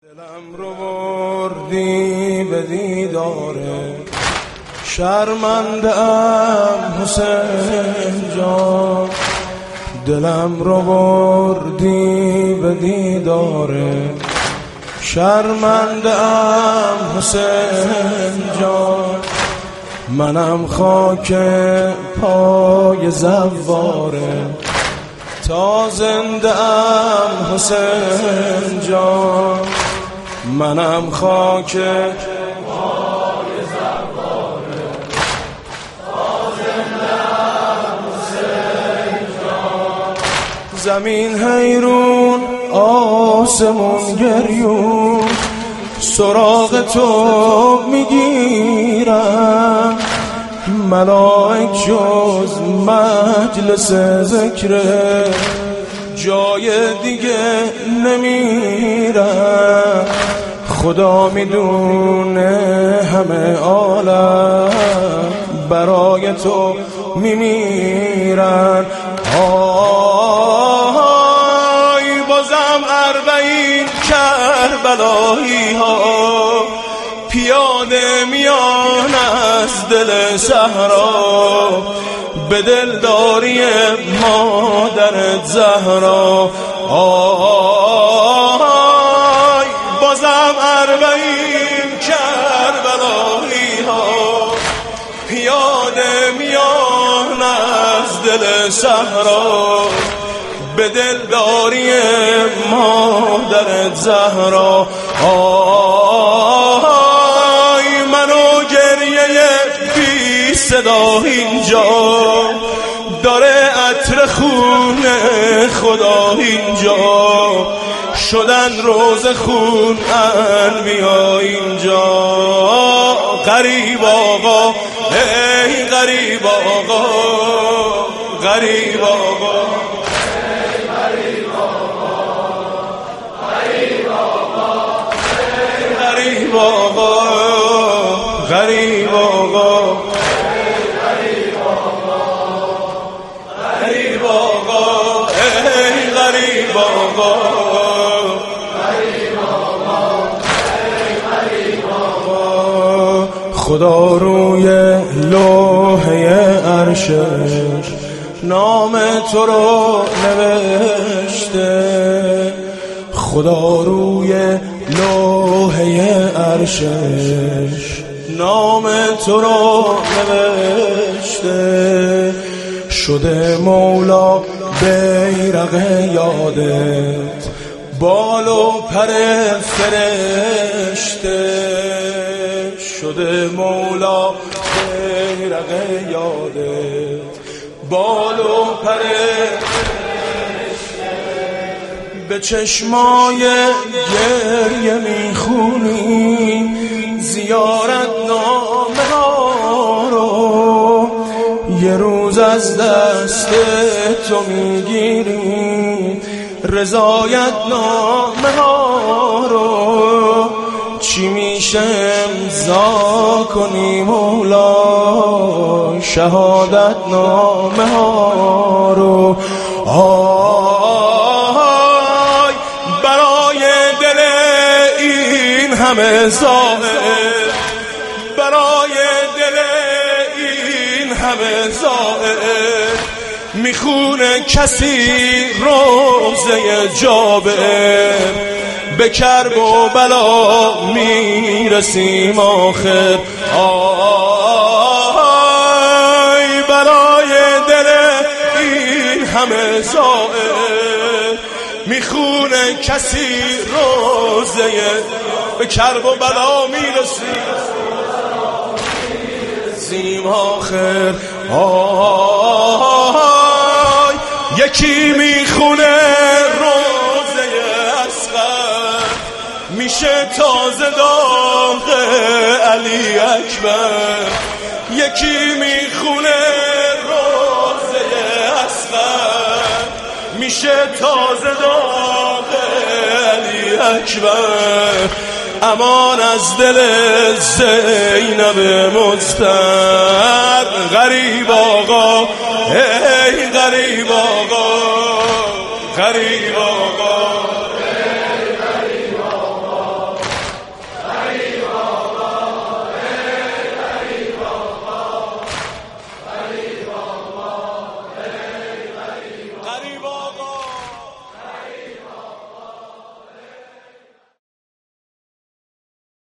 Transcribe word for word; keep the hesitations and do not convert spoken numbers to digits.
دلم رو بردی به دیداره، شرمنده‌ام حسین جان. دلم رو بردی به دیداره، شرمنده‌ام حسین جان. منم خاک پای زواره، تا زنده ام حسین جان. منم خاک پای زواره، تا زنده ام حسین جان. زمین حیرون آسمون گریون، سراغ تو میگیرم. ملائک جز مجلس ذکر جای دیگه نمیرم. خدا میدونه همه عالم برای تو میمیرن. آی بازم اربعین کربلایی ها پیاده میان از دل صحرا، به دلداری مادر زهرا. آی بازم اربعین کربلایی ها پیاده میان از دل صحرا، به دلداری مادر زهرا. آی منو گریه بی صدا اینجا داره، عطر خون خدا اینجا شدن روز خون انبیا اینجا. غریب آقا ای غریب آقا، غریب آقا غریب آقا، غریب آقا، غریب آقا، ای غریب آقا، غریب آقا. خدا روی لوحه عرشش نام تو رو نوشته. خدا روی لوحه عرشش نام تو رو نوشته. شده مولا بیرق یادت بال و پر فرشته. شده مولا بیرق یادت بال و پر فرشته. به چشمای گریه میخونی زیارت نامه ها رو، یه روز از دست تو میگیری رضایت نامه ها رو. چی میشه امضا کنی مولا شهادت نامه ها رو. آی برای دل این همه زائر، برای دل این همه زائر میخونه کسی روزه جابر. به کرب و بلا میرسیم آخر. آی برای دل این همه زائر میخونه کسی روزه، به کرب و بلا میرسیم آخر. آی یکی میخونه روزه اصغر، میشه تازه داغ علی اکبر. یکی میخونه روزه اصغر، میشه تازه داغ علی اکبر. امان از دل زینب مضطر. غریب آقا ای غریب آقا، غریب آقا.